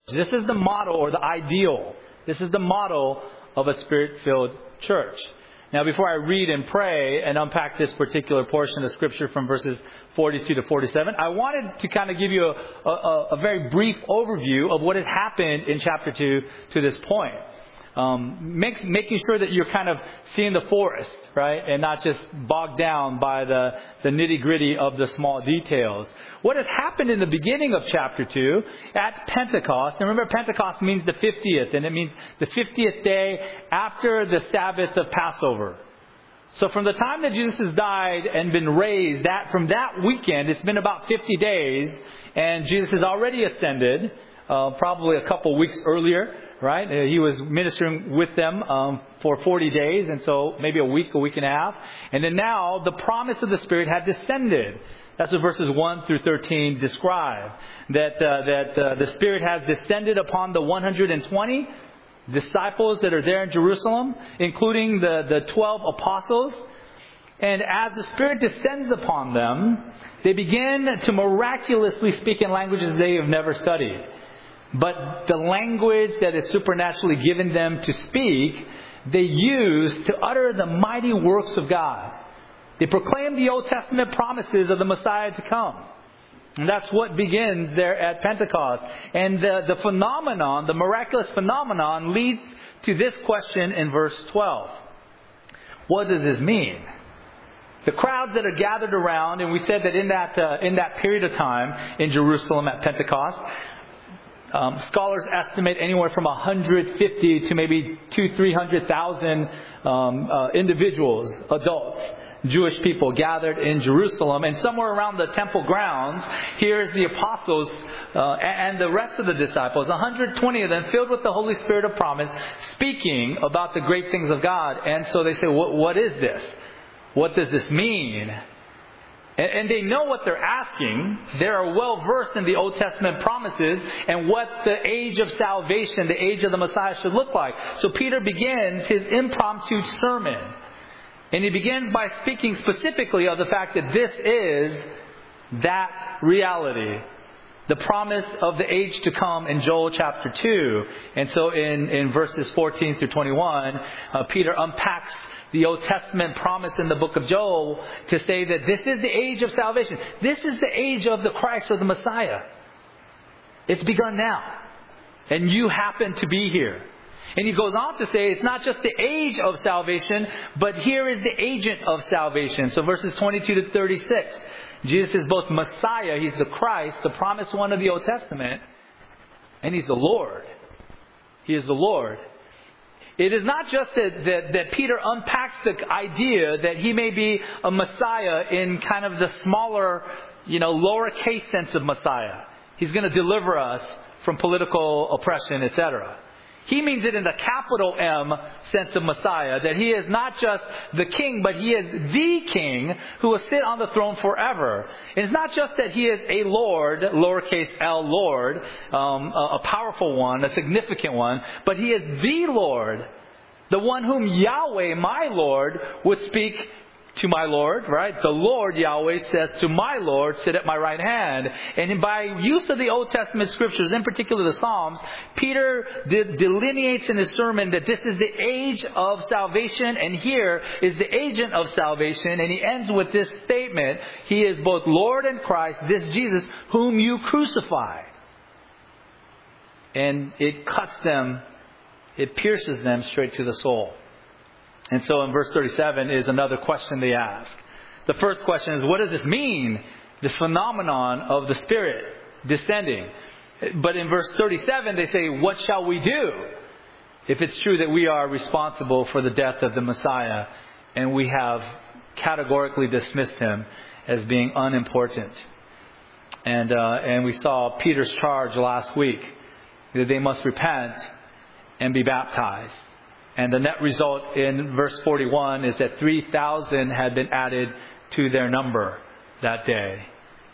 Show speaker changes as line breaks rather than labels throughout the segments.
This is the model or the ideal. This is the model of a Spirit-filled church. Now, before I read and pray and unpack this particular portion of Scripture from verses 42 to 47, I wanted to kind of give you a very brief overview of what has happened in chapter 2 to this point. Making sure that you're kind of seeing the forest, right? And not just bogged down by the nitty-gritty of the small details. What has happened in the beginning of chapter 2 at Pentecost, and remember Pentecost means the 50th, and it means the 50th day after the Sabbath of Passover. So from the time that Jesus has died and been raised, from that weekend, it's been about 50 days, and Jesus has already ascended, probably a couple weeks earlier. Right? He was ministering with them for 40 days, and so maybe a week and a half. And then now the promise of the Spirit had descended. That's what verses 1 through 13 describe. That the Spirit has descended upon the 120 disciples that are there in Jerusalem, including the 12 apostles. And as the Spirit descends upon them, they begin to miraculously speak in languages they have never studied. But the language that is supernaturally given them to speak, they use to utter the mighty works of God. They proclaim the Old Testament promises of the Messiah to come. And that's what begins there at Pentecost. And the phenomenon, the miraculous phenomenon, leads to this question in verse 12. What does this mean? The crowds that are gathered around, and we said that in that period of time in Jerusalem at Pentecost, scholars estimate anywhere from 150 to maybe 200,000-300,000 individuals, adults, Jewish people gathered in Jerusalem. And somewhere around the temple grounds, here's the apostles and the rest of the disciples, 120 of them filled with the Holy Spirit of promise, speaking about the great things of God. And so they say, what is this? What does this mean? And they know what they're asking. They are well versed in the Old Testament promises and what the age of salvation, the age of the Messiah should look like. So Peter begins his impromptu sermon. And he begins by speaking specifically of the fact that this is that reality. The promise of the age to come in Joel chapter 2. And so in verses 14 through 21, Peter unpacks the Old Testament promise in the book of Joel to say that this is the age of salvation. This is the age of the Christ or the Messiah. It's begun now. And you happen to be here. And he goes on to say it's not just the age of salvation, but here is the agent of salvation. So verses 22 to 36. Jesus is both Messiah, He's the Christ, the promised one of the Old Testament, and He's the Lord. He is the Lord. It is not just that Peter unpacks the idea that He may be a Messiah in kind of the smaller, lowercase sense of Messiah. He's going to deliver us from political oppression, etc. He means it in the capital M sense of Messiah, that He is not just the King, but He is the King who will sit on the throne forever. It's not just that He is a Lord, lowercase l Lord, a powerful one, a significant one, but He is the Lord, the one whom Yahweh, my Lord, would speak to my Lord, right? The Lord, Yahweh, says to my Lord, sit at my right hand. And by use of the Old Testament scriptures, in particular the Psalms, Peter delineates in his sermon that this is the age of salvation, and here is the agent of salvation. And he ends with this statement: He is both Lord and Christ, this Jesus, whom you crucified. And it cuts them, it pierces them straight to the soul. And so in verse 37 is another question they ask. The first question is, what does this mean? This phenomenon of the Spirit descending. But in verse 37 they say, what shall we do if it's true that we are responsible for the death of the Messiah and we have categorically dismissed Him as being unimportant? And we saw Peter's charge last week that they must repent and be baptized. And the net result in verse 41 is that 3,000 had been added to their number that day.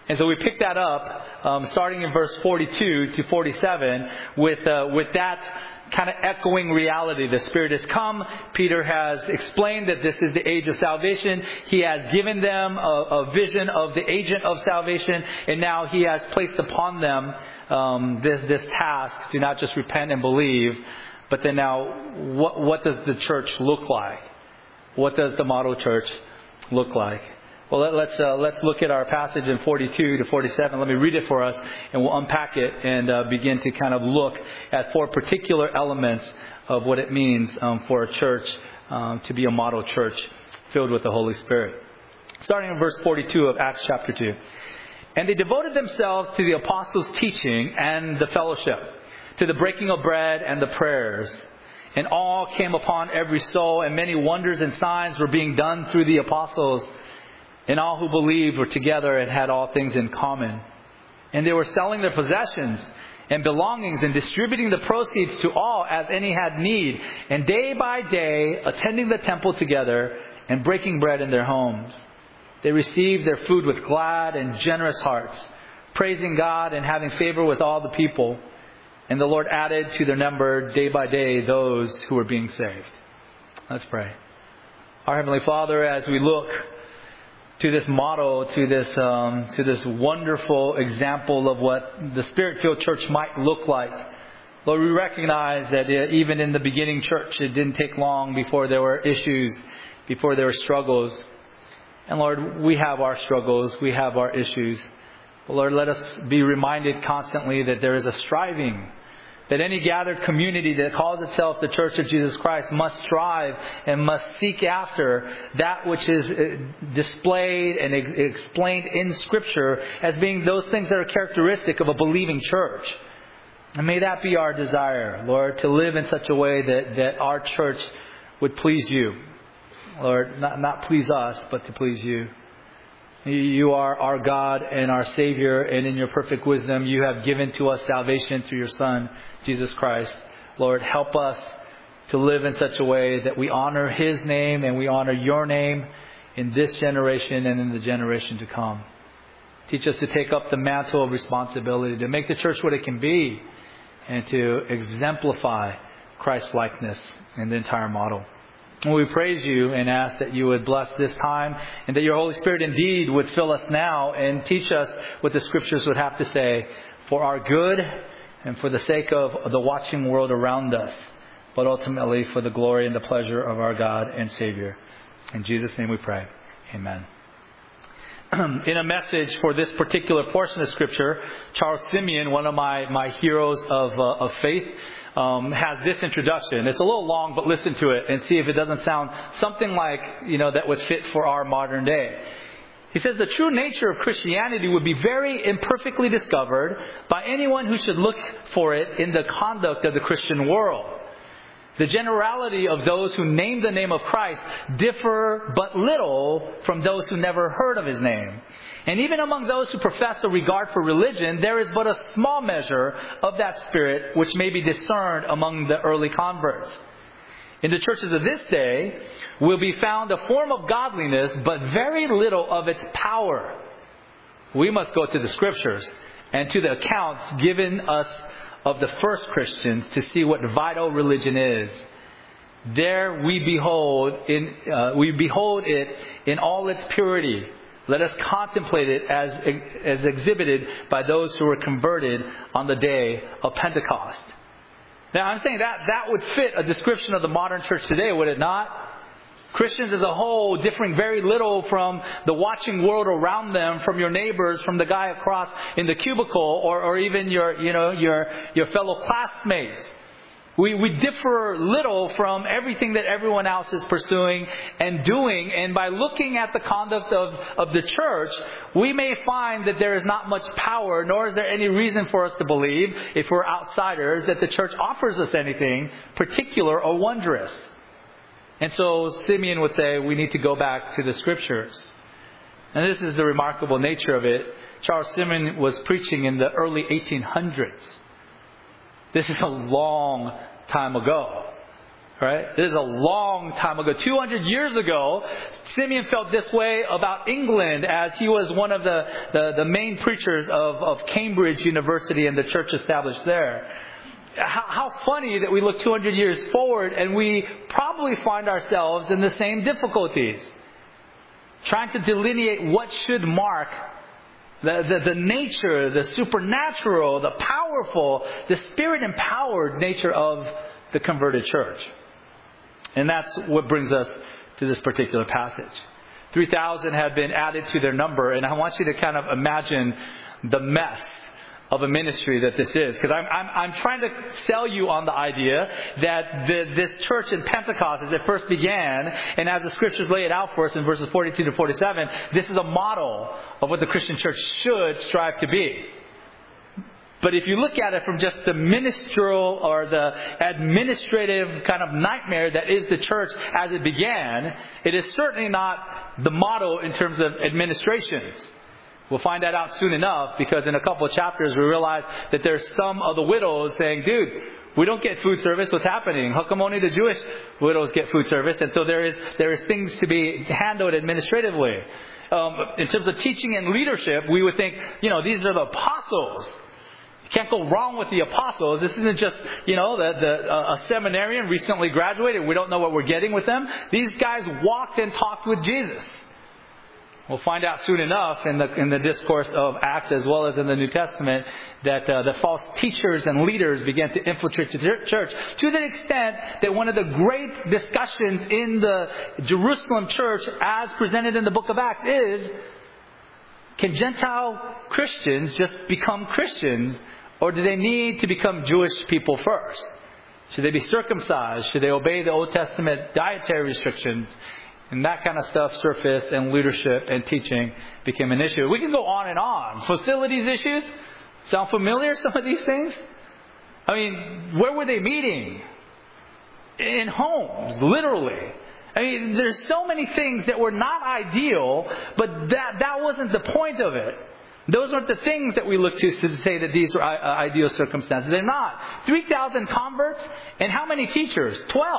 And so we pick that up, starting in verse 42 to 47, with that kind of echoing reality. The Spirit has come. Peter has explained that this is the age of salvation. He has given them a vision of the agent of salvation, and now He has placed upon them this task to not just repent and believe, but then now, what does the church look like? What does the model church look like? Well, let's look at our passage in 42 to 47. Let me read it for us, and we'll unpack it and begin to kind of look at 4 particular elements of what it means for a church to be a model church filled with the Holy Spirit. Starting in verse 42 of Acts chapter 2. And they devoted themselves to the apostles' teaching and the fellowship, to the breaking of bread and the prayers. And all came upon every soul, and many wonders and signs were being done through the apostles. And all who believed were together and had all things in common. And they were selling their possessions and belongings and distributing the proceeds to all as any had need. And day by day, attending the temple together and breaking bread in their homes. They received their food with glad and generous hearts, praising God and having favor with all the people. And the Lord added to their number day by day those who were being saved. Let's pray. Our Heavenly Father, as we look to this model, to this wonderful example of what the Spirit-filled church might look like, Lord, we recognize that even in the beginning church, it didn't take long before there were issues, before there were struggles. And Lord, we have our struggles, we have our issues. But Lord, let us be reminded constantly that there is a striving, that any gathered community that calls itself the Church of Jesus Christ must strive and must seek after that which is displayed and explained in Scripture as being those things that are characteristic of a believing church. And may that be our desire, Lord, to live in such a way that our church would please You. Lord, not please us, but to please You. You are our God and our Savior, and in Your perfect wisdom, You have given to us salvation through Your Son, Jesus Christ. Lord, help us to live in such a way that we honor His name and we honor Your name in this generation and in the generation to come. Teach us to take up the mantle of responsibility, to make the church what it can be, and to exemplify Christ-likeness in the entire model. And we praise You and ask that You would bless this time and that Your Holy Spirit indeed would fill us now and teach us what the Scriptures would have to say for our good and for the sake of the watching world around us, but ultimately for the glory and the pleasure of our God and Savior. In Jesus' name we pray. Amen. In a message for this particular portion of Scripture, Charles Simeon, one of my heroes of faith, has this introduction. It's a little long, but listen to it and see if it doesn't sound something like, that would fit for our modern day. He says, the true nature of Christianity would be very imperfectly discovered by anyone who should look for it in the conduct of the Christian world. The generality of those who name the name of Christ differ but little from those who never heard of His name. And even among those who profess a regard for religion, there is but a small measure of that spirit which may be discerned among the early converts. In the churches of this day will be found a form of godliness, but very little of its power. We must go to the Scriptures and to the accounts given us of the first Christians to see what vital religion is. There we behold it in all its purity. Let us contemplate it as exhibited by those who were converted on the day of Pentecost. Now, I'm saying that would fit a description of the modern church today, would it not? Christians as a whole differing very little from the watching world around them, from your neighbors, from the guy across in the cubicle, or even your fellow classmates. We differ little from everything that everyone else is pursuing and doing. And by looking at the conduct of the church, we may find that there is not much power, nor is there any reason for us to believe, if we're outsiders, that the church offers us anything particular or wondrous. And so Simeon would say we need to go back to the Scriptures. And this is the remarkable nature of it. Charles Simeon was preaching in the early 1800s. This is a long time ago. Right? This is a long time ago. 200 years ago, Simeon felt this way about England as he was one of the main preachers of Cambridge University and the church established there. How funny that we look 200 years forward and we probably find ourselves in the same difficulties. Trying to delineate what should mark the nature, the supernatural, the powerful, the Spirit-empowered nature of the converted church. And that's what brings us to this particular passage. 3,000 have been added to their number, and I want you to kind of imagine the mess of a ministry that this is. Because I'm trying to sell you on the idea that this church in Pentecost, as it first began, and as the Scriptures lay it out for us in verses 42 to 47, this is a model of what the Christian church should strive to be. But if you look at it from just the ministerial or the administrative kind of nightmare that is the church as it began, it is certainly not the model in terms of administrations. We'll find that out soon enough, because in a couple of chapters we realize that there's some of the widows saying, dude, we don't get food service. What's happening? How come only the Jewish widows get food service? And so there is things to be handled administratively. In terms of teaching and leadership, we would think, these are the apostles. You can't go wrong with the apostles. This isn't just, a seminarian recently graduated. We don't know what we're getting with them. These guys walked and talked with Jesus. We'll find out soon enough in the discourse of Acts as well as in the New Testament that the false teachers and leaders began to infiltrate the church to the extent that one of the great discussions in the Jerusalem church as presented in the book of Acts is, can Gentile Christians just become Christians, or do they need to become Jewish people first? Should they be circumcised? Should they obey the Old Testament dietary restrictions? And that kind of stuff surfaced, and leadership and teaching became an issue. We can go on and on. Facilities issues? Sound familiar, some of these things? I mean, where were they meeting? In homes, literally. I mean, there's so many things that were not ideal, but that wasn't the point of it. Those aren't the things that we look to say that these were ideal circumstances. They're not. 3,000 converts, and how many teachers? 12.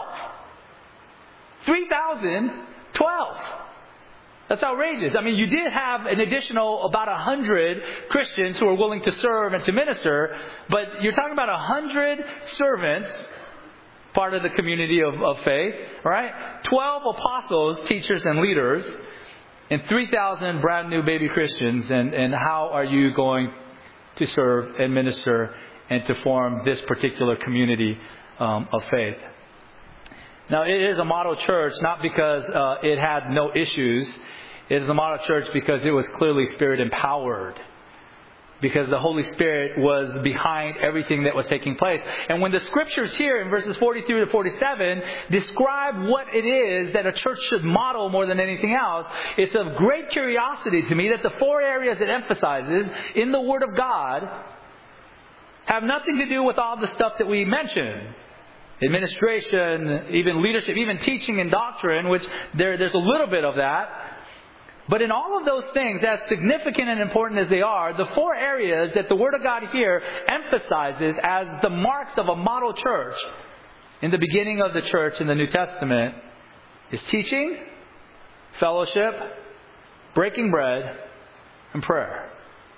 3,000, 12. That's outrageous. I mean, you did have an additional about 100 Christians who were willing to serve and to minister, but you're talking about 100 servants, part of the community of faith, right? 12 apostles, teachers, and leaders, and 3,000 brand new baby Christians. And how are you going to serve and minister and to form this particular community of faith? Now, it is a model church not because it had no issues. It is a model church because it was clearly Spirit empowered. Because the Holy Spirit was behind everything that was taking place. And when the Scriptures here in verses 43 to 47 describe what it is that a church should model more than anything else, it's of great curiosity to me that the 4 areas it emphasizes in the Word of God have nothing to do with all the stuff that we mentioned. Administration, even leadership, even teaching and doctrine, which there's a little bit of that. But in all of those things, as significant and important as they are, the 4 areas that the Word of God here emphasizes as the marks of a model church in the beginning of the church in the New Testament is teaching, fellowship, breaking bread, and prayer.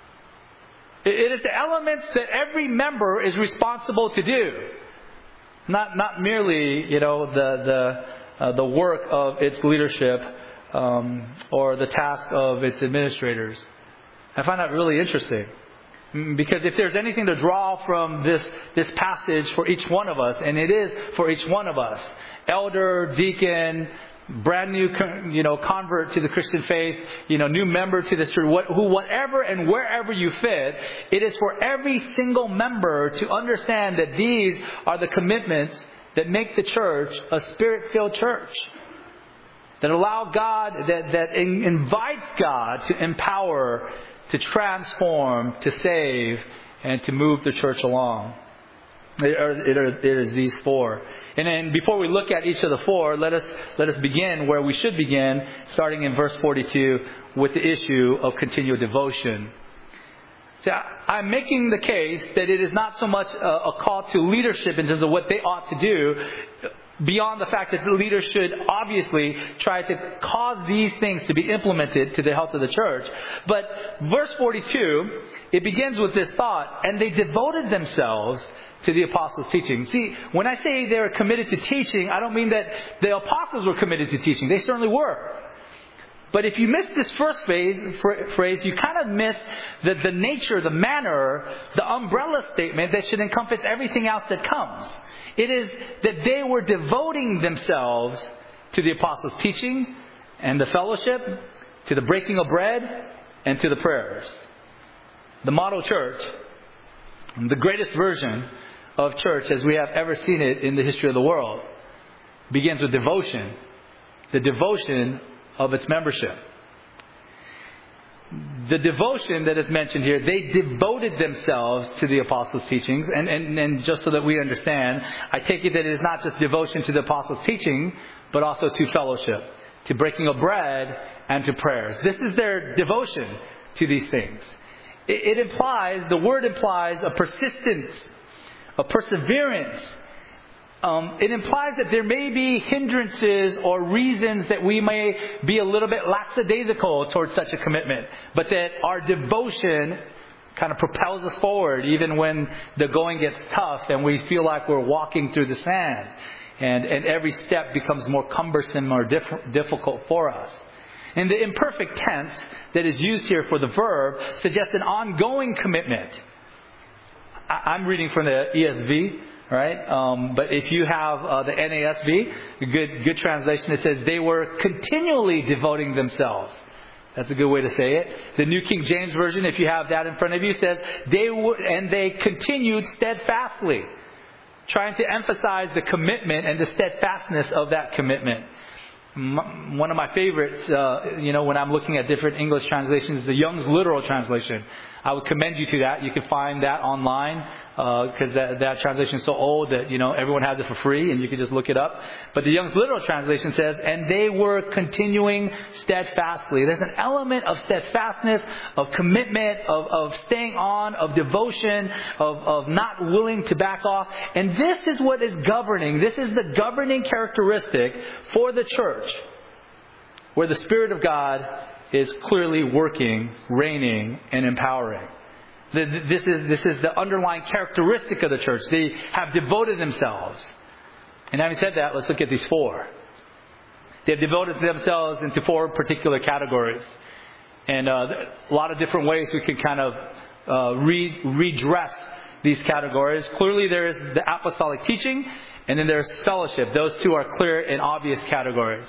It is the elements that every member is responsible to do. Not merely, the work of its leadership or the task of its administrators. I find that really interesting, because if there's anything to draw from this passage for each one of us, and it is for each one of us, elder, deacon, brand new, convert to the Christian faith, new member to this church, whatever and wherever you fit, it is for every single member to understand that these are the commitments that make the church a Spirit-filled church. That allow God, that invites God to empower, to transform, to save, and to move the church along. It is these 4. And then before we look at each of the 4, let us begin where we should begin, starting in verse 42 with the issue of continual devotion. So I'm making the case that it is not so much a call to leadership in terms of what they ought to do. beyond the fact that the leaders should obviously try to cause these things to be implemented to the health of the church. But verse 42, it begins with this thought, and they devoted themselves to the apostles' teaching. See, when I say they were committed to teaching, I don't mean that the apostles were committed to teaching. They certainly were. But if you miss this first phrase, you kind of miss the nature, the manner, the umbrella statement that should encompass everything else that comes. It is that they were devoting themselves to the apostles' teaching and the fellowship, to the breaking of bread, and to the prayers. The model church, the greatest version of church as we have ever seen it in the history of the world, begins with devotion. The devotion of its membership. The devotion that is mentioned here, they devoted themselves to the apostles' teachings. And just so that we understand, I take it that it is not just devotion to the apostles' teaching, but also to fellowship, to breaking of bread, and to prayers. This is their devotion to these things. The word implies a persistence, a perseverance. It implies that there may be hindrances or reasons that we may be a little bit lackadaisical towards such a commitment, but that our devotion kind of propels us forward even when the going gets tough and we feel like we're walking through the sand and every step becomes more cumbersome or difficult for us. And the imperfect tense that is used here for the verb suggests an ongoing commitment. I'm reading from the ESV. Right? But if you have the NASB, good translation, it says they were continually devoting themselves. That's a good way to say it. The New King James Version, if you have that in front of you, says they continued steadfastly, trying to emphasize the commitment and the steadfastness of that commitment. One of my favorites, when I'm looking at different English translations, is the Young's Literal Translation. I would commend you to that. You can find that online because that translation is so old that everyone has it for free and you can just look it up. But the Young's Literal Translation says, and they were continuing steadfastly. There's an element of steadfastness, of commitment, of staying on, of devotion, of not willing to back off. And this is what is governing. This is the governing characteristic for the church, where the Spirit of God is clearly working, reigning, and empowering. This is the underlying characteristic of the church. They have devoted themselves. And having said that, let's look at these four. They've devoted themselves into four particular categories. And a lot of different ways we can kind of redress these categories. Clearly there is the apostolic teaching, and then there's fellowship. Those two are clear and obvious categories.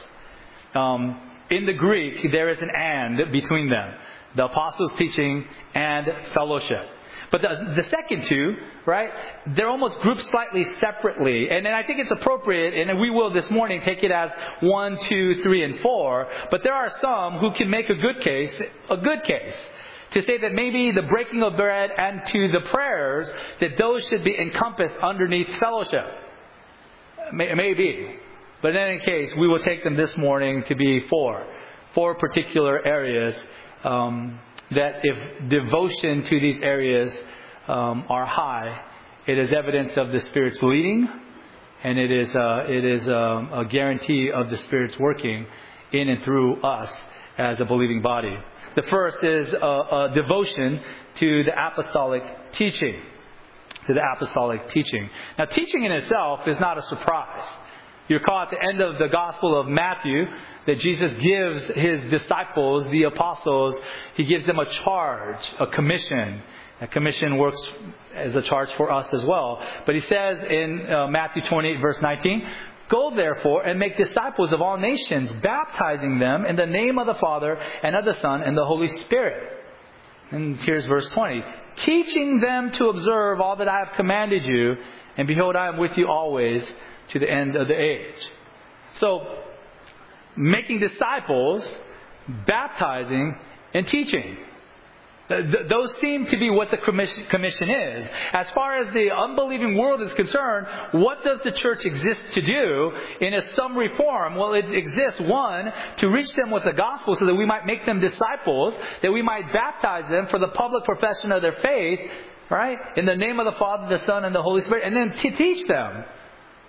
In the Greek, there is an and between them. The apostles' teaching and fellowship. But the second two, right, they're almost grouped slightly separately. And I think it's appropriate, and we will this morning take it as 1, 2, 3, and 4. But there are some who can make a good case, to say that maybe the breaking of bread and to the prayers, that those should be encompassed underneath fellowship. Maybe. But in any case, we will take them this morning to be four particular areas that if devotion to these areas are high, it is evidence of the Spirit's leading, and it is a guarantee of the Spirit's working in and through us as a believing body. The first is a devotion to the apostolic teaching. Now, teaching in itself is not a surprise. You recall at the end of the Gospel of Matthew that Jesus gives His disciples, the apostles, He gives them a charge, a commission. That commission works as a charge for us as well. But He says in Matthew 28 verse 19, "Go therefore and make disciples of all nations, baptizing them in the name of the Father and of the Son and the Holy Spirit." And here's verse 20. "Teaching them to observe all that I have commanded you, and behold, I am with you always to the end of the age." So, making disciples, baptizing, and teaching. Those seem to be what the commission is. As far as the unbelieving world is concerned, what does the church exist to do in a summary form? Well, it exists, one, to reach them with the gospel so that we might make them disciples, that we might baptize them for the public profession of their faith, right? In the name of the Father, the Son, and the Holy Spirit, and then to teach them.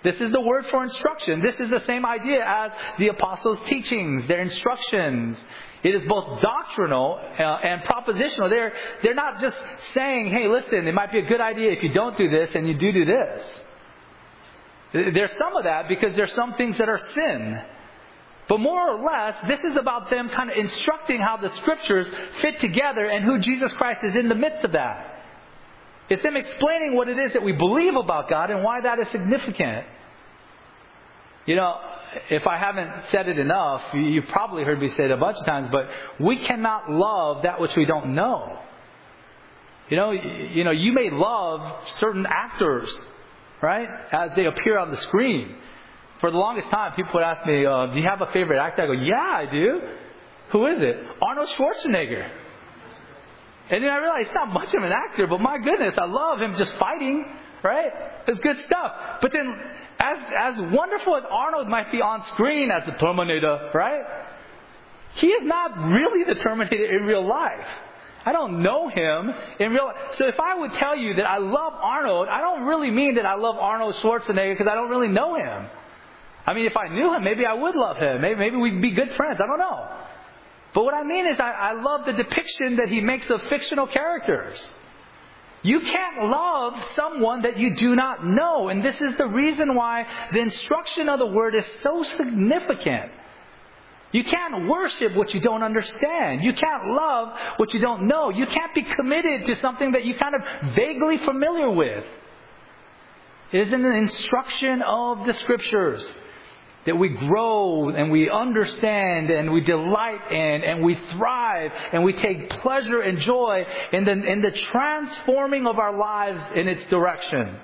This is the word for instruction. This is the same idea as the apostles' teachings, their instructions. It is both doctrinal and propositional. They're not just saying, hey, listen, it might be a good idea if you don't do this and you do this. There's some of that because there's some things that are sin. But more or less, this is about them kind of instructing how the Scriptures fit together and who Jesus Christ is in the midst of that. It's them explaining what it is that we believe about God and why that is significant. You know, if I haven't said it enough, you've probably heard me say it a bunch of times, but we cannot love that which we don't know. You know, you may love certain actors, right, as they appear on the screen. For the longest time, people would ask me, do you have a favorite actor? I go, yeah, I do. Who is it? Arnold Schwarzenegger. And then I realized he's not much of an actor, but my goodness, I love him just fighting, right? It's good stuff. But then, as wonderful as Arnold might be on screen as the Terminator, right? He is not really the Terminator in real life. I don't know him in real life. So if I would tell you that I love Arnold, I don't really mean that I love Arnold Schwarzenegger because I don't really know him. I mean, if I knew him, maybe I would love him. Maybe we'd be good friends. I don't know. But what I mean is I love the depiction that he makes of fictional characters. You can't love someone that you do not know. And this is the reason why the instruction of the Word is so significant. You can't worship what you don't understand. You can't love what you don't know. You can't be committed to something that you're kind of vaguely familiar with. It is an instruction of the Scriptures that we grow and we understand and we delight in and we thrive and we take pleasure and joy in the transforming of our lives in its direction.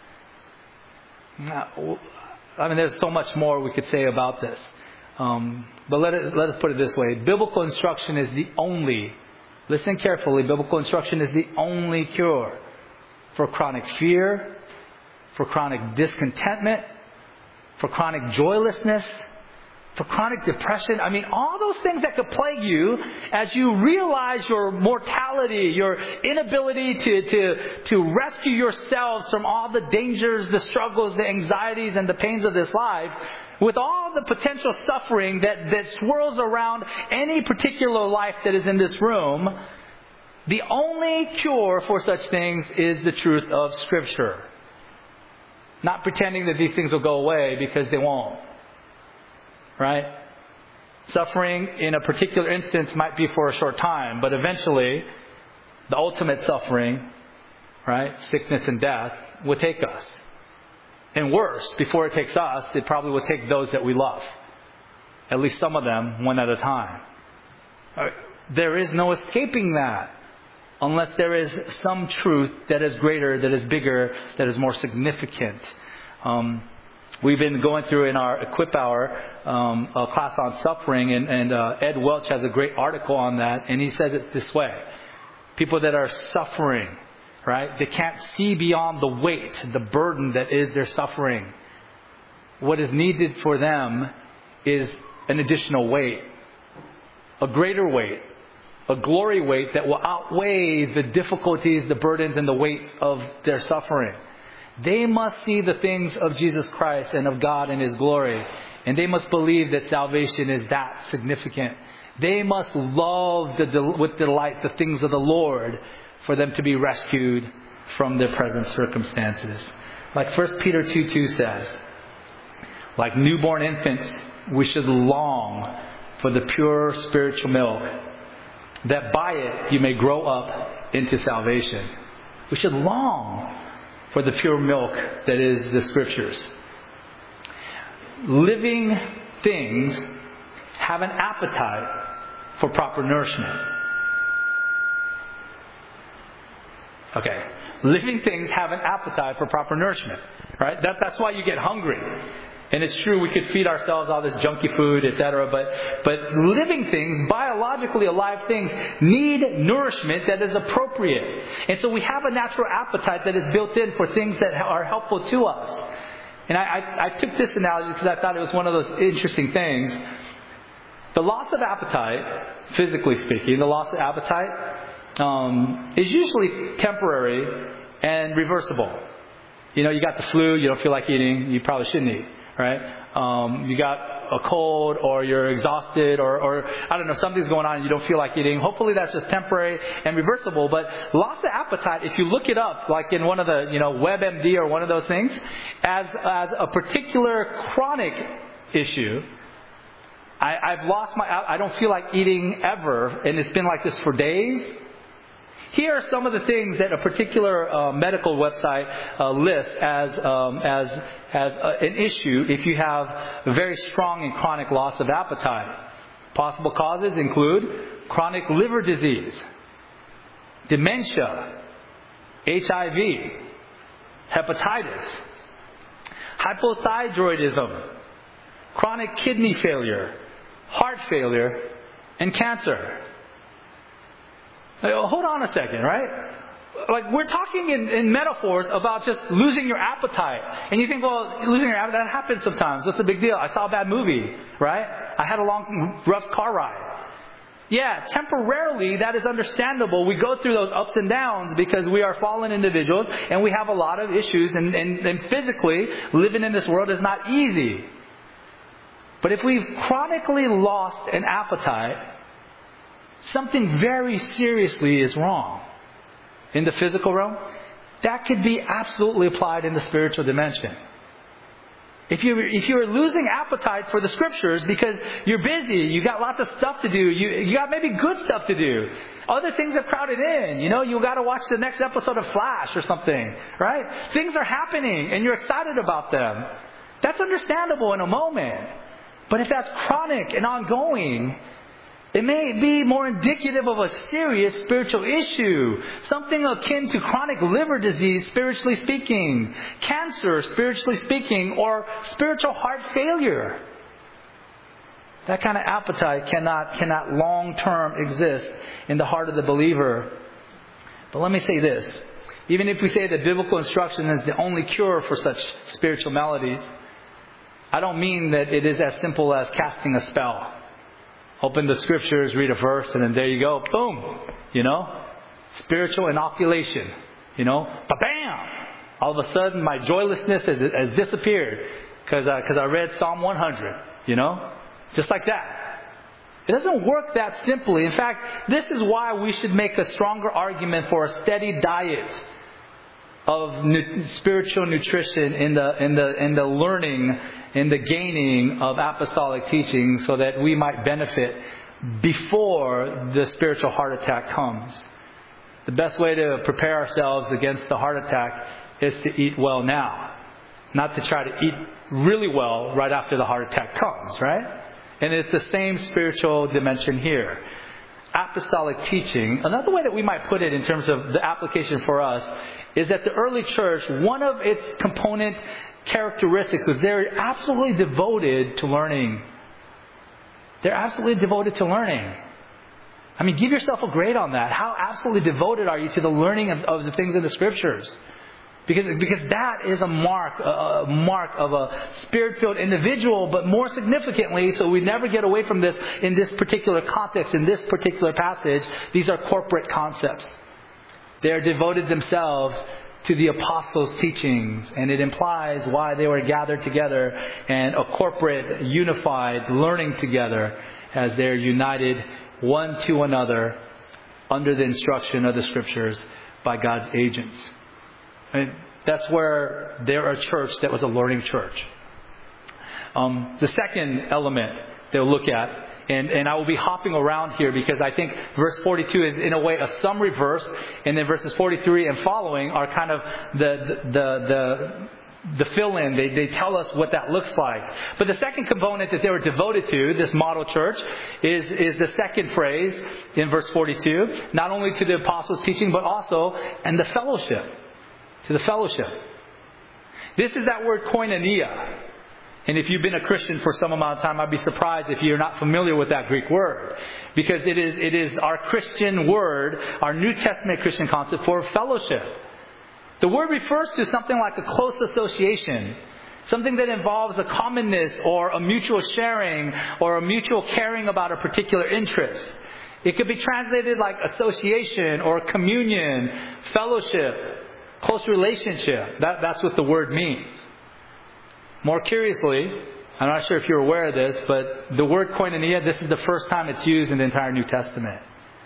I mean, there's so much more we could say about this. But let us put it this way. Biblical instruction is the only, listen carefully, biblical instruction is the only cure for chronic fear, for chronic discontentment, for chronic joylessness, for chronic depression. I mean, all those things that could plague you as you realize your mortality, your inability to rescue yourselves from all the dangers, the struggles, the anxieties, and the pains of this life, with all the potential suffering that swirls around any particular life that is in this room. The only cure for such things is the truth of Scripture. Not pretending that these things will go away, because they won't. Right? Suffering in a particular instance might be for a short time, but eventually the ultimate suffering, right, sickness and death, will take us. And worse, before it takes us, it probably will take those that we love. At least some of them, one at a time. There is no escaping that. Unless there is some truth that is greater, that is bigger, that is more significant. We've been going through in our Equip Hour a class on suffering, and Ed Welch has a great article on that, and he says it this way. People that are suffering, right? They can't see beyond the weight, the burden that is their suffering. What is needed for them is an additional weight, a greater weight, a glory weight that will outweigh the difficulties, the burdens, and the weights of their suffering. They must see the things of Jesus Christ and of God and His glory. And they must believe that salvation is that significant. They must love with delight the things of the Lord for them to be rescued from their present circumstances. Like 1 Peter 2:2 says, like newborn infants, we should long for the pure spiritual milk, that by it you may grow up into salvation. We should long for the pure milk that is the Scriptures. Living things have an appetite for proper nourishment. Okay. Living things have an appetite for proper nourishment. Right? That's why you get hungry. And it's true, we could feed ourselves all this junky food, etc. But living things, biologically alive things, need nourishment that is appropriate. And so we have a natural appetite that is built in for things that are helpful to us. And I took this analogy because I thought it was one of those interesting things. The loss of appetite, physically speaking, the loss of appetite is usually temporary and reversible. You got the flu, you don't feel like eating, you probably shouldn't eat, right? You got a cold, or you're exhausted, or I don't know, something's going on and you don't feel like eating. Hopefully that's just temporary and reversible. But loss of appetite, if you look it up, like in one of the, WebMD or one of those things, as a particular chronic issue, I've lost I don't feel like eating ever, and it's been like this for days. Here are some of the things that a particular medical website lists as an issue if you have a very strong and chronic loss of appetite. Possible causes include chronic liver disease, dementia, HIV, hepatitis, hypothyroidism, chronic kidney failure, heart failure, and cancer. Hold on a second, right? Like, we're talking in metaphors about just losing your appetite. And you think, well, losing your appetite, that happens sometimes. What's the big deal? I saw a bad movie, right? I had a long, rough car ride. Yeah, temporarily, that is understandable. We go through those ups and downs because we are fallen individuals and we have a lot of issues. And physically, living in this world is not easy. But if we've chronically lost an appetite, something very seriously is wrong. In the physical realm, that could be absolutely applied in the spiritual dimension. If you're losing appetite for the Scriptures because you're busy, you got lots of stuff to do, you got maybe good stuff to do. Other things have crowded in. You got to watch the next episode of Flash or something, right? Things are happening and you're excited about them. That's understandable in a moment. But if that's chronic and ongoing, it may be more indicative of a serious spiritual issue. Something akin to chronic liver disease, spiritually speaking. Cancer, spiritually speaking. Or spiritual heart failure. That kind of appetite cannot long-term exist in the heart of the believer. But let me say this. Even if we say that biblical instruction is the only cure for such spiritual maladies, I don't mean that it is as simple as casting a spell. Open the Scriptures, read a verse, and then there you go. Boom. Spiritual inoculation. Ba-bam! All of a sudden, my joylessness has disappeared because I read Psalm 100. Just like that. It doesn't work that simply. In fact, this is why we should make a stronger argument for a steady diet of spiritual nutrition in the learning, in the gaining of apostolic teaching, so that we might benefit before the spiritual heart attack comes. The best way to prepare ourselves against the heart attack is to eat well now, not to try to eat really well right after the heart attack comes, right? And it's the same spiritual dimension here. Apostolic teaching, another way that we might put it in terms of the application for us, is that the early church, one of its component characteristics was they're absolutely devoted to learning. They're absolutely devoted to learning. I mean, give yourself a grade on that. How absolutely devoted are you to the learning of the things in the Scriptures? Because that is a mark of a Spirit-filled individual, but more significantly, so we never get away from this in this particular context, in this particular passage, these are corporate concepts. They are devoted themselves to the apostles' teachings, and it implies why they were gathered together and a corporate, unified learning together as they're united one to another under the instruction of the Scriptures by God's agents. And that's where they're a church that was a learning church. The second element they'll look at, and I will be hopping around here because I think verse 42 is in a way a summary verse, and then verses 43 and following are kind of the fill-in. They tell us what that looks like. But the second component that they were devoted to, this model church, is the second phrase in verse 42. Not only to the apostles' teaching, but also and the fellowship. To the fellowship. This is that word koinonia. And if you've been a Christian for some amount of time, I'd be surprised if you're not familiar with that Greek word. Because it is our Christian word, our New Testament Christian concept for fellowship. The word refers to something like a close association. Something that involves a commonness or a mutual sharing or a mutual caring about a particular interest. It could be translated like association or communion, fellowship, close relationship. That's what the word means. More curiously, I'm not sure if you're aware of this, but the word koinonia, this is the first time it's used in the entire New Testament.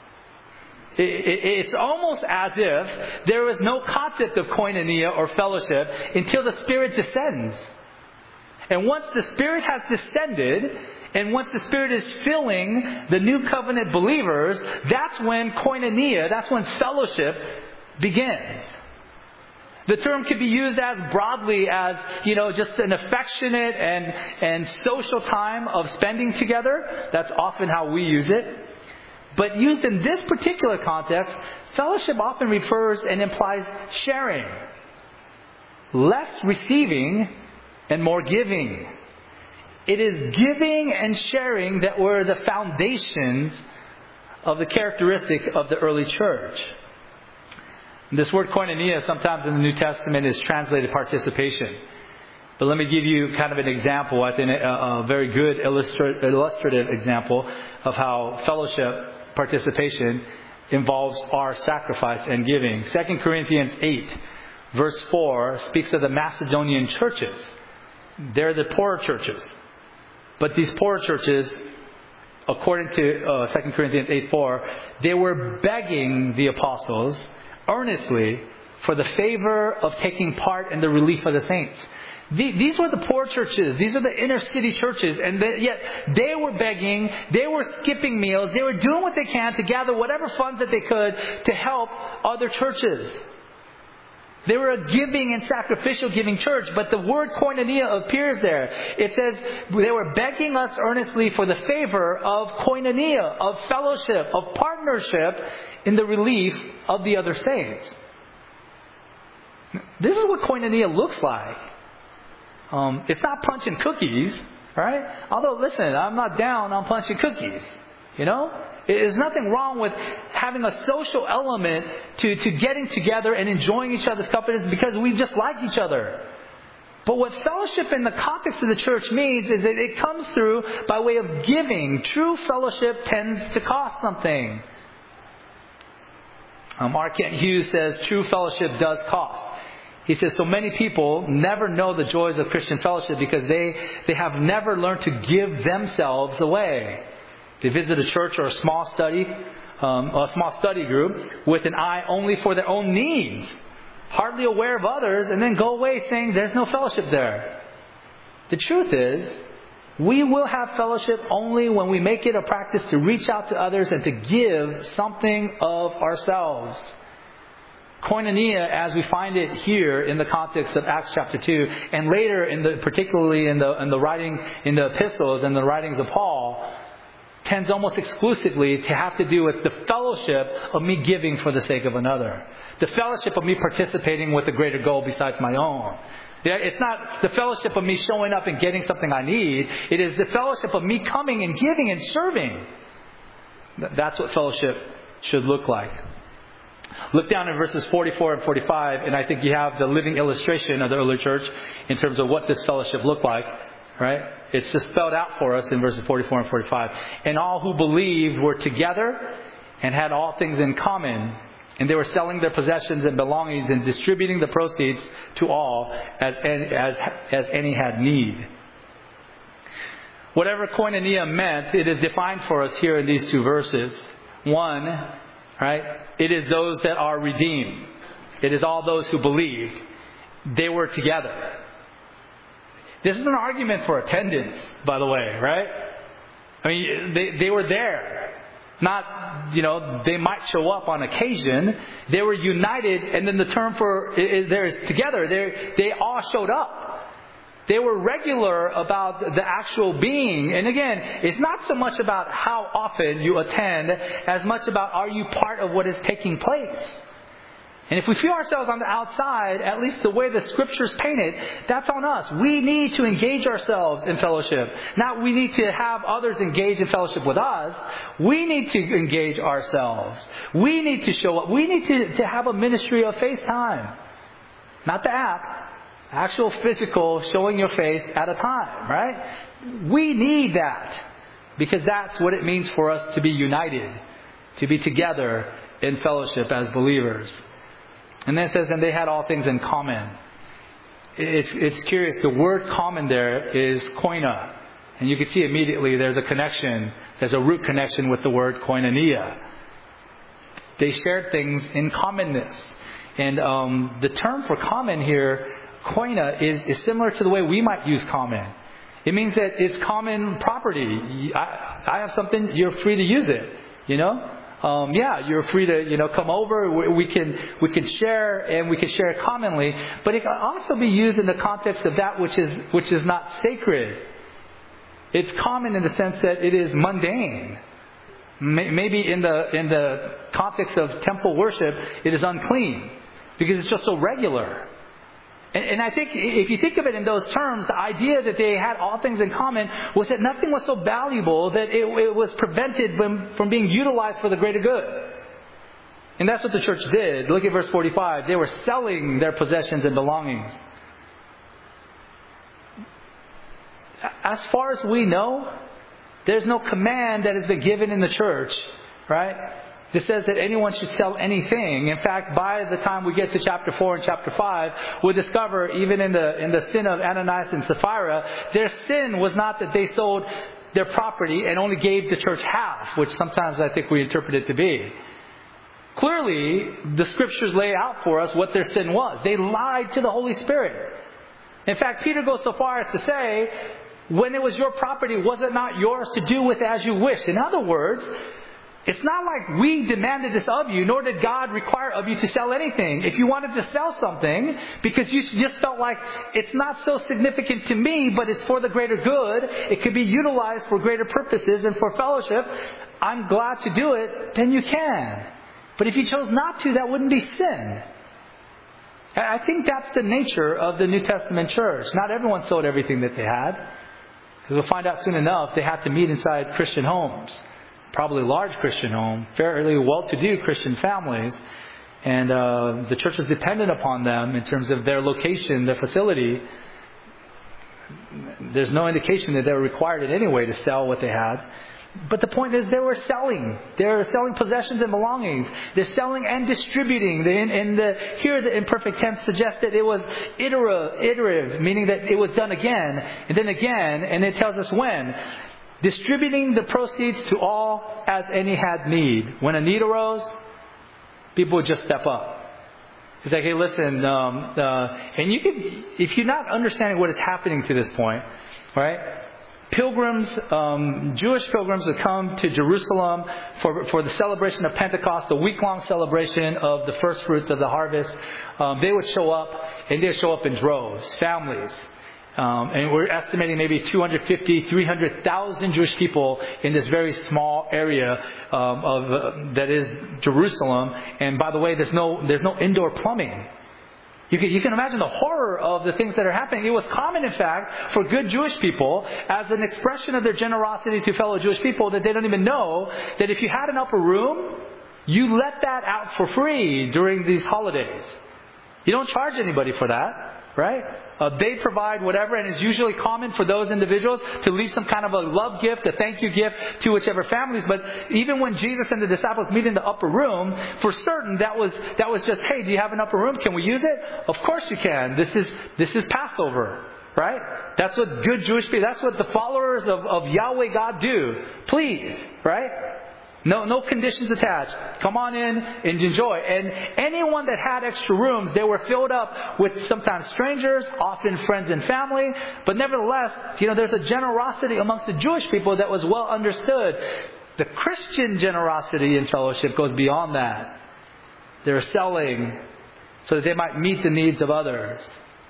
It's almost as if there was no concept of koinonia or fellowship until the Spirit descends. And once the Spirit has descended, and once the Spirit is filling the new covenant believers, that's when koinonia, that's when fellowship begins. The term could be used as broadly as, just an affectionate and social time of spending together. That's often how we use it. But used in this particular context, fellowship often refers and implies sharing. Less receiving and more giving. It is giving and sharing that were the foundations of the characteristic of the early church. This word koinonia sometimes in the New Testament is translated participation. But let me give you kind of an example, I think a very good illustrative example of how fellowship participation involves our sacrifice and giving. 2 Corinthians 8, verse 4, speaks of the Macedonian churches. They're the poorer churches. But these poorer churches, according to 2 Corinthians 8:4, they were begging the apostles earnestly for the favor of taking part in the relief of the saints. These were the poor churches. These are the inner city churches. And yet they were begging. They were skipping meals. They were doing what they can to gather whatever funds that they could to help other churches. They were a giving and sacrificial giving church, but the word koinonia appears there. It says they were begging us earnestly for the favor of koinonia, of fellowship, of partnership in the relief of the other saints. This is what koinonia looks like. It's not punching cookies, right? Although, listen, I'm not down on punching cookies. There's nothing wrong with having a social element to getting together and enjoying each other's company because we just like each other. But what fellowship in the context of the church means is that it comes through by way of giving. True fellowship tends to cost something. R. Kent Hughes says true fellowship does cost. He says, so many people never know the joys of Christian fellowship because they have never learned to give themselves away. They visit a church or a small study group with an eye only for their own needs, hardly aware of others, and then go away saying there's no fellowship there. The truth is, we will have fellowship only when we make it a practice to reach out to others and to give something of ourselves. Koinonia, as we find it here in the context of Acts chapter 2, and later particularly in the writing in the epistles and the writings of Paul, tends almost exclusively to have to do with the fellowship of me giving for the sake of another. The fellowship of me participating with a greater goal besides my own. It's not the fellowship of me showing up and getting something I need. It is the fellowship of me coming and giving and serving. That's what fellowship should look like. Look down in verses 44 and 45, and I think you have the living illustration of the early church in terms of what this fellowship looked like. Right? It's just spelled out for us in verses 44 and 45. And all who believed were together and had all things in common. And they were selling their possessions and belongings and distributing the proceeds to all as any had need. Whatever koinonia meant, it is defined for us here in these two verses. One, right? It is those that are redeemed. It is all those who believed. They were together. This is an argument for attendance, by the way, right? I mean, they were there. Not, they might show up on occasion. They were united, and then the term for there is together. They all showed up. They were regular about the actual being. And again, it's not so much about how often you attend as much about are you part of what is taking place. And if we feel ourselves on the outside, at least the way the Scriptures paint it, that's on us. We need to engage ourselves in fellowship. Not we need to have others engage in fellowship with us. We need to engage ourselves. We need to show up. We need to have a ministry of FaceTime. Not the app. Actual physical showing your face at a time, right? We need that. Because that's what it means for us to be united. To be together in fellowship as believers. And then it says, and they had all things in common. It's curious. The word common there is koina. And you can see immediately there's a connection. There's a root connection with the word koinonia. They shared things in commonness. And the term for common here, koina, is similar to the way we might use common. It means that it's common property. I have something, you're free to use it. You're free to, come over. We can share, and we can share commonly. But it can also be used in the context of that which is not sacred. It's common in the sense that it is mundane. Maybe in the context of temple worship, it is unclean because it's just so regular. And I think if you think of it in those terms, the idea that they had all things in common was that nothing was so valuable that it was prevented from being utilized for the greater good. And that's what the church did. Look at verse 45. They were selling their possessions and belongings. As far as we know, there's no command that has been given in the church, right? That says that anyone should sell anything. In fact, by the time we get to chapter 4 and chapter 5, we'll discover even in the sin of Ananias and Sapphira, their sin was not that they sold their property and only gave the church half, which sometimes I think we interpret it to be. Clearly, the scriptures lay out for us what their sin was. They lied to the Holy Spirit. In fact, Peter goes so far as to say, when it was your property, was it not yours to do with as you wish? In other words, it's not like we demanded this of you, nor did God require of you to sell anything. If you wanted to sell something because you just felt like it's not so significant to me, but it's for the greater good, it could be utilized for greater purposes and for fellowship, I'm glad to do it, then you can. But if you chose not to, that wouldn't be sin. I think that's the nature of the New Testament church. Not everyone sold everything that they had. We'll find out soon enough they had to meet inside Christian homes. Probably large Christian home, fairly well-to-do Christian families. And the church was dependent upon them in terms of their location, their facility. There's no indication that they were required in any way to sell what they had. But the point is they were selling. They were selling possessions and belongings. They're selling and distributing. Here the imperfect tense suggests that it was iterative, meaning that it was done again, and then again, and it tells us when. Distributing the proceeds to all as any had need. When a need arose, people would just step up. It's like, hey, listen, and you can, if you're not understanding what is happening to this point, right? Pilgrims, Jewish pilgrims would come to Jerusalem for the celebration of Pentecost, the week-long celebration of the first fruits of the harvest. They would show up, and they'd show up in droves, families. And we're estimating maybe 250, 300,000 Jewish people in this very small area that is Jerusalem. And by the way, there's no indoor plumbing. You can imagine the horror of the things that are happening. It was common, in fact, for good Jewish people, as an expression of their generosity to fellow Jewish people, that they don't even know that if you had an upper room, you let that out for free during these holidays. You don't charge anybody for that, right? They provide whatever, and it's usually common for those individuals to leave some kind of a love gift, a thank you gift to whichever families. But even when Jesus and the disciples meet in the upper room, for certain that was just, hey, do you have an upper room? Can we use it? Of course you can. This is Passover, right? That's what good Jewish people, that's what the followers of Yahweh God do. Please, right? No conditions attached. Come on in and enjoy. And anyone that had extra rooms, they were filled up with sometimes strangers, often friends and family. But nevertheless, there's a generosity amongst the Jewish people that was well understood. The Christian generosity in fellowship goes beyond that. They're selling so that they might meet the needs of others.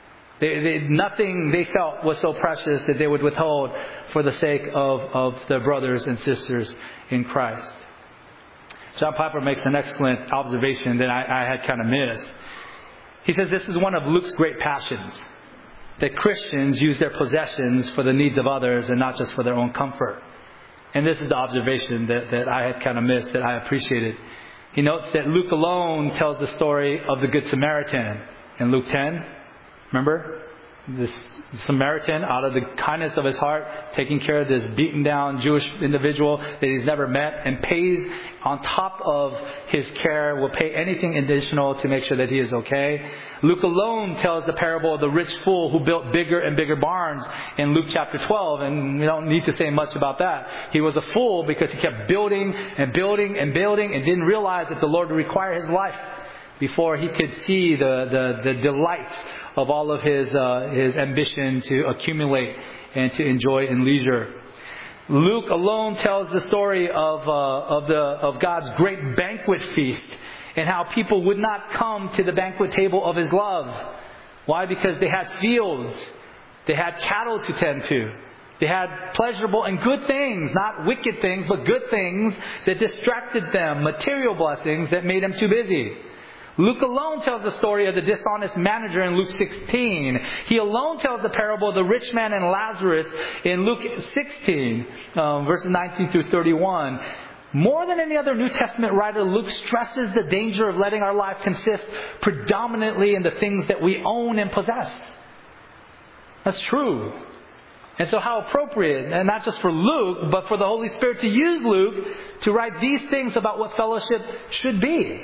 Nothing they felt was so precious that they would withhold for the sake of their brothers and sisters in Christ. John Piper makes an excellent observation that I had kind of missed. He says this is one of Luke's great passions, that Christians use their possessions for the needs of others and not just for their own comfort. And this is the observation that I had kind of missed, that I appreciated. He notes that Luke alone tells the story of the Good Samaritan in Luke 10. Remember? this Samaritan, out of the kindness of his heart, taking care of this beaten down Jewish individual that he's never met, and pays on top of his care, will pay anything additional to make sure that he is okay. Luke alone tells the parable of the rich fool who built bigger and bigger barns in Luke chapter 12, and we don't need to say much about that. He was a fool because he kept building and building and building and didn't realize that the Lord would require his life before he could see the delights of all of his ambition to accumulate and to enjoy in leisure. Luke alone tells the story of God's great banquet feast and how people would not come to the banquet table of His love. Why? Because they had fields, they had cattle to tend to. They had pleasurable and good things, not wicked things, but good things that distracted them, material blessings that made them too busy. Luke alone tells the story of the dishonest manager in Luke 16. He alone tells the parable of the rich man and Lazarus in Luke 16, verses 19 through 31. More than any other New Testament writer, Luke stresses the danger of letting our life consist predominantly in the things that we own and possess. That's true. And so how appropriate, and not just for Luke, but for the Holy Spirit to use Luke to write these things about what fellowship should be.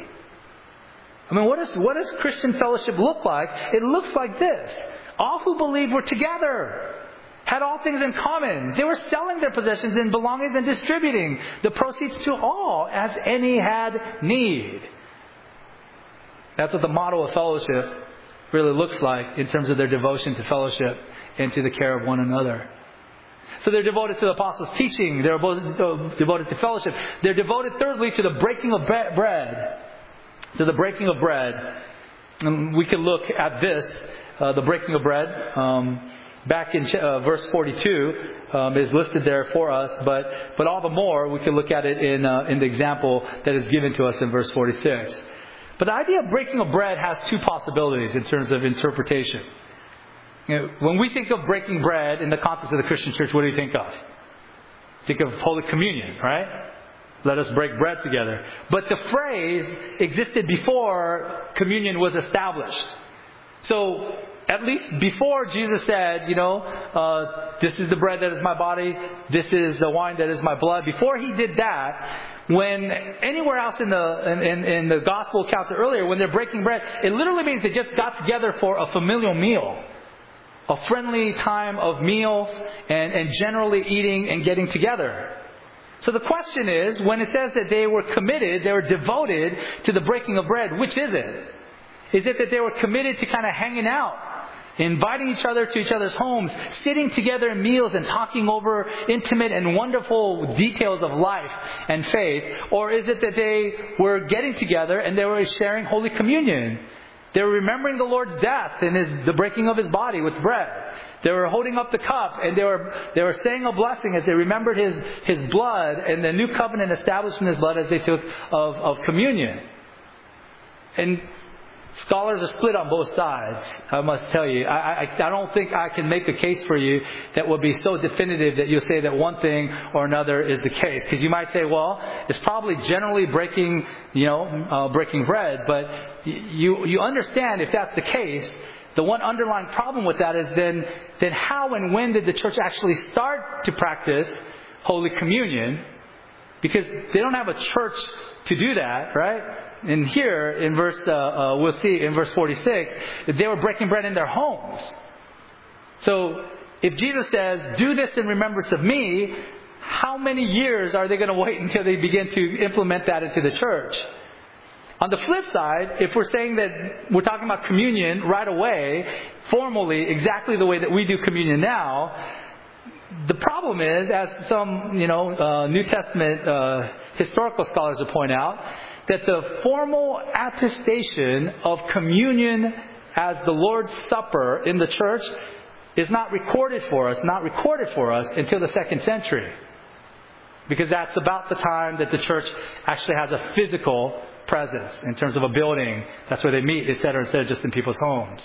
I mean, what does Christian fellowship look like? It looks like this. All who believed were together, had all things in common. They were selling their possessions and belongings and distributing the proceeds to all as any had need. That's what the model of fellowship really looks like in terms of their devotion to fellowship and to the care of one another. So they're devoted to the apostles' teaching. They're devoted to fellowship. They're devoted, thirdly, to the breaking of bread. To the breaking of bread. And we can look at this, the breaking of bread. Back in verse 42 is listed there for us. But all the more, we can look at it in the example that is given to us in verse 46. But the idea of breaking of bread has two possibilities in terms of interpretation. You know, when we think of breaking bread in the context of the Christian church, what do you think of? Think of Holy Communion, right? Let us break bread together. But the phrase existed before communion was established. So, at least before Jesus said, this is the bread that is my body, this is the wine that is my blood. Before He did that, when anywhere else in the gospel accounts earlier, when they're breaking bread, it literally means they just got together for a familial meal. A friendly time of meal and generally eating and getting together. So the question is, when it says that they were committed, they were devoted to the breaking of bread, which is it? Is it that they were committed to kind of hanging out, inviting each other to each other's homes, sitting together in meals and talking over intimate and wonderful details of life and faith? Or is it that they were getting together and they were sharing Holy Communion? They were remembering the Lord's death and the breaking of His body with bread. They were holding up the cup and they were saying a blessing as they remembered His blood and the new covenant established in His blood as they took of communion. And scholars are split on both sides, I must tell you. I don't think I can make a case for you that will be so definitive that you'll say that one thing or another is the case. Because you might say, well, it's probably generally breaking bread. But you understand if that's the case, the one underlying problem with that is then how and when did the church actually start to practice Holy Communion? Because they don't have a church to do that, right? And here in we'll see in verse 46, that they were breaking bread in their homes. So if Jesus says, do this in remembrance of me, how many years are they going to wait until they begin to implement that into the church? On the flip side, if we're saying that we're talking about communion right away, formally, exactly the way that we do communion now, the problem is, as some New Testament historical scholars will point out, that the formal attestation of communion as the Lord's Supper in the church is not recorded for us until the 2nd century. Because that's about the time that the church actually has a physical presence in terms of a building. That's where they meet, etc., instead of just in people's homes.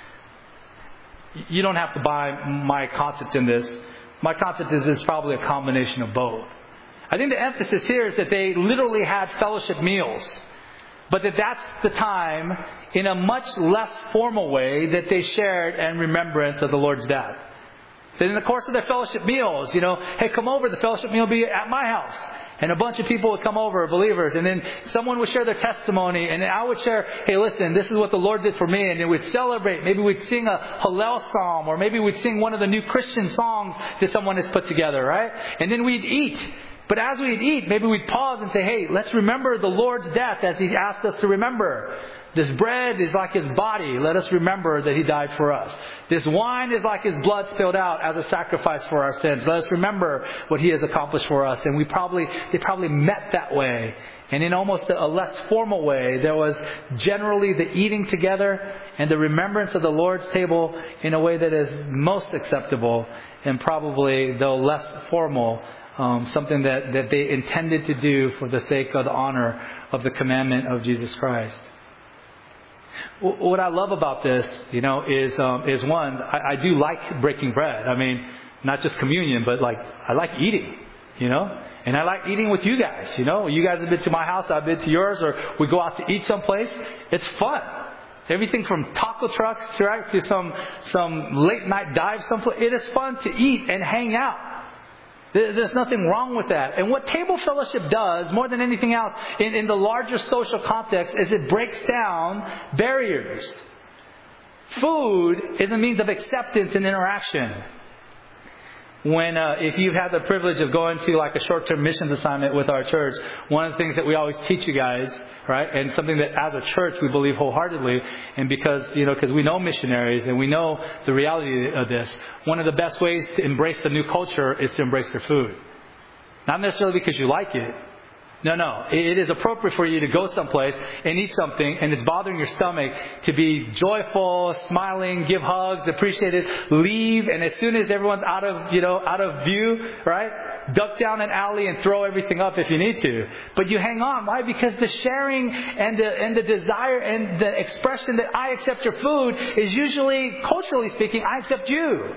You don't have to buy my concept in this. My concept is it's probably a combination of both. I think the emphasis here is that they literally had fellowship meals. But that's the time in a much less formal way that they shared in remembrance of the Lord's death. That in the course of their fellowship meals, hey, come over, the fellowship meal will be at my house. And a bunch of people would come over, believers, and then someone would share their testimony, and I would share, hey, listen, this is what the Lord did for me, and then we'd celebrate. Maybe we'd sing a Hallel psalm, or maybe we'd sing one of the new Christian songs that someone has put together, right? And then we'd eat. But as we'd eat, maybe we'd pause and say, hey, let's remember the Lord's death as He asked us to remember. This bread is like His body. Let us remember that He died for us. This wine is like His blood spilled out as a sacrifice for our sins. Let us remember what He has accomplished for us. And they probably met that way. And in almost a less formal way, there was generally the eating together and the remembrance of the Lord's table in a way that is most acceptable and probably, though less formal, something that they intended to do for the sake of the honor of the commandment of Jesus Christ. What I love about this, is one, I do like breaking bread. I mean, not just communion, but I like eating, and I like eating with you guys, You guys have been to my house, I've been to yours, or we go out to eat someplace. It's fun. Everything from taco trucks to some late night dive someplace. It is fun to eat and hang out. There's nothing wrong with that. And what table fellowship does, more than anything else, in the larger social context, is it breaks down barriers. Food is a means of acceptance and interaction. If you've had the privilege of going to a short-term missions assignment with our church, one of the things that we always teach you guys, right, and something that as a church we believe wholeheartedly, and because we know missionaries and we know the reality of this, one of the best ways to embrace the new culture is to embrace their food. Not necessarily because you like it. No. It is appropriate for you to go someplace and eat something and it's bothering your stomach to be joyful, smiling, give hugs, appreciate it, leave, and as soon as everyone's out of view, right? Duck down an alley and throw everything up if you need to. But you hang on. Why? Because the sharing and the desire and the expression that I accept your food is usually, culturally speaking, I accept you.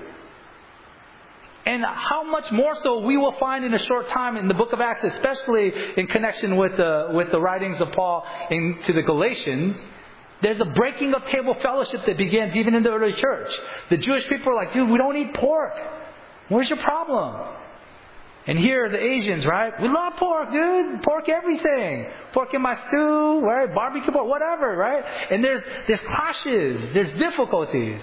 And how much more so we will find in a short time in the book of Acts, especially in connection with the writings of Paul to the Galatians. There's a breaking of table fellowship that begins even in the early church. The Jewish people are like, dude, we don't eat pork. Where's your problem? And here the Asians, right? We love pork, dude. Pork everything. Pork in my stew, right? Barbecue pork, whatever, right? And there's clashes. There's difficulties.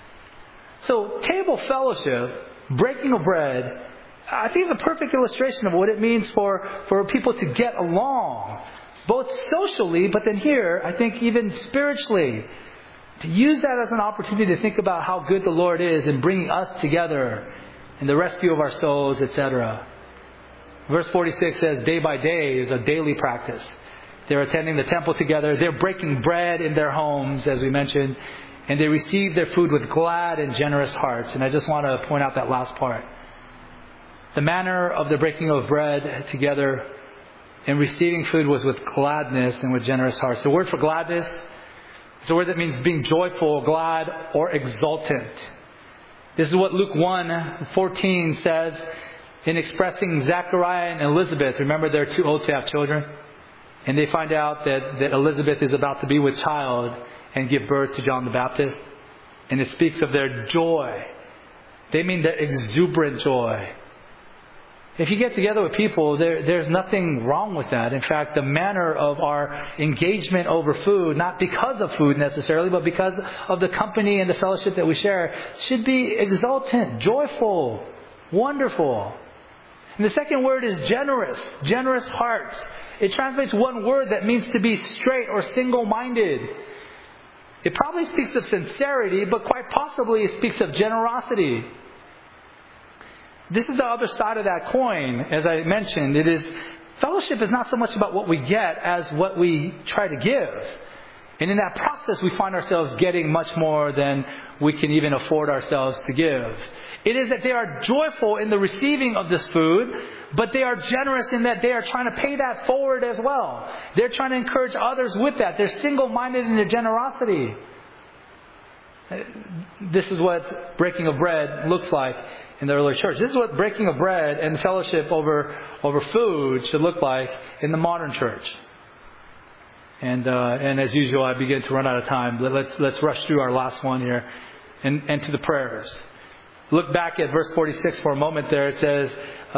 So table fellowship, breaking of bread, I think is a perfect illustration of what it means for people to get along. Both socially, but then here, I think even spiritually. To use that as an opportunity to think about how good the Lord is in bringing us together in the rescue of our souls, etc. Verse 46 says, day by day is a daily practice. They're attending the temple together. They're breaking bread in their homes, as we mentioned. And they receive their food with glad and generous hearts. And I just want to point out that last part. The manner of the breaking of bread together and receiving food was with gladness and with generous hearts. The word for gladness is a word that means being joyful, glad, or exultant. This is what Luke 1:14 says in expressing Zechariah and Elizabeth. Remember, they're too old to have children. And they find out that Elizabeth is about to be with child and give birth to John the Baptist. And it speaks of their joy. They mean their exuberant joy. If you get together with people, there's nothing wrong with that. In fact, the manner of our engagement over food, not because of food necessarily, but because of the company and the fellowship that we share, should be exultant, joyful, wonderful. And the second word is generous, generous hearts. It translates one word that means to be straight or single-minded. It probably speaks of sincerity, but quite possibly it speaks of generosity. This is the other side of that coin. As I mentioned, fellowship is not so much about what we get as what we try to give. And in that process, we find ourselves getting much more than we can even afford ourselves to give. It is that they are joyful in the receiving of this food, but they are generous in that they are trying to pay that forward as well. They're trying to encourage others with that. They're single-minded in their generosity. This is what breaking of bread looks like in the early church. This is what breaking of bread and fellowship over food should look like in the modern church. And as usual, I begin to run out of time. But let's rush through our last one here, and to the prayers. Look back at verse 46 for a moment. There it says,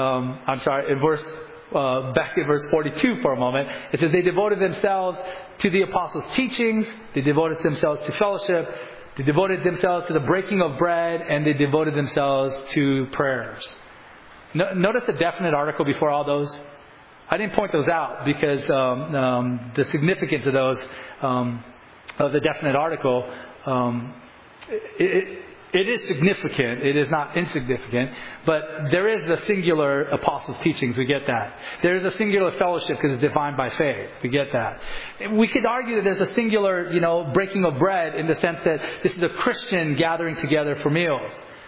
back at verse 42 for a moment. It says they devoted themselves to the apostles' teachings. They devoted themselves to fellowship. They devoted themselves to the breaking of bread, and they devoted themselves to prayers. Notice the definite article before all those. I didn't point those out because the significance of those, of the definite article, it is significant. It is not insignificant. But there is a singular apostles' teachings. We get that. There is a singular fellowship because it's defined by faith. We get that. We could argue that there's a singular, breaking of bread in the sense that this is a Christian gathering together for meals.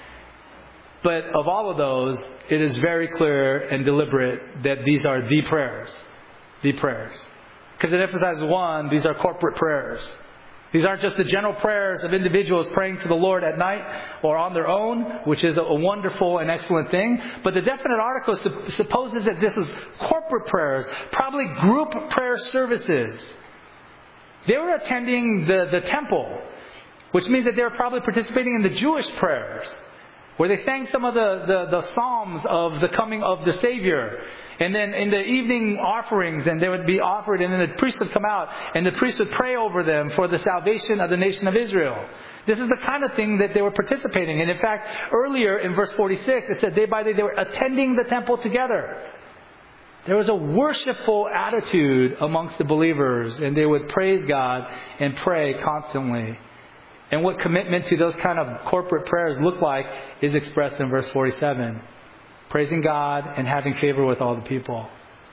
But of all of those, it is very clear and deliberate that these are the prayers. The prayers. Because it emphasizes, one, these are corporate prayers. These aren't just the general prayers of individuals praying to the Lord at night or on their own, which is a wonderful and excellent thing. But the definite article supposes that this is corporate prayers, probably group prayer services. They were attending the temple, which means that they were probably participating in the Jewish prayers, where they sang some of the psalms of the coming of the Savior. And then in the evening offerings, and they would be offered, and then the priest would come out, and the priest would pray over them for the salvation of the nation of Israel. This is the kind of thing that they were participating in. In fact, earlier in verse 46, it said day by day they were attending the temple together. There was a worshipful attitude amongst the believers, and they would praise God and pray constantly. And what commitment to those kind of corporate prayers look like is expressed in verse 47. Praising God and having favor with all the people.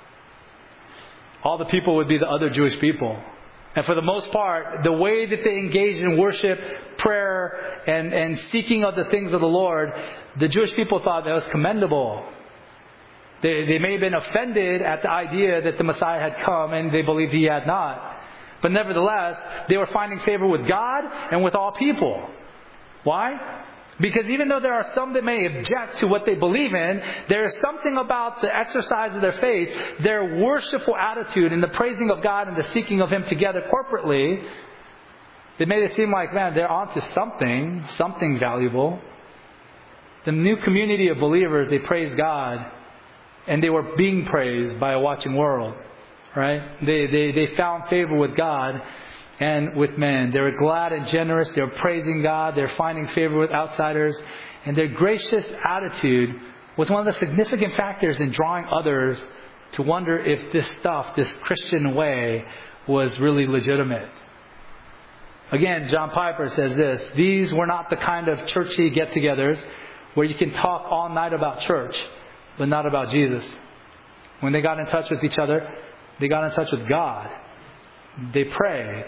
All the people would be the other Jewish people. And for the most part, the way that they engaged in worship, prayer, and seeking of the things of the Lord, the Jewish people thought that was commendable. They may have been offended at the idea that the Messiah had come and they believed He had not. But nevertheless, they were finding favor with God and with all people. Why? Because even though there are some that may object to what they believe in, there is something about the exercise of their faith, their worshipful attitude and the praising of God and the seeking of Him together corporately, that made it seem like, man, they're onto something valuable. The new community of believers, they praised God, and they were being praised by a watching world. Right? They found favor with God and with men. They were glad and generous. They were praising God. They were finding favor with outsiders. And their gracious attitude was one of the significant factors in drawing others to wonder if this Christian way was really legitimate. Again, John Piper says this: these were not the kind of churchy get-togethers where you can talk all night about church, but not about Jesus. When they got in touch with each other, they got in touch with God. They prayed.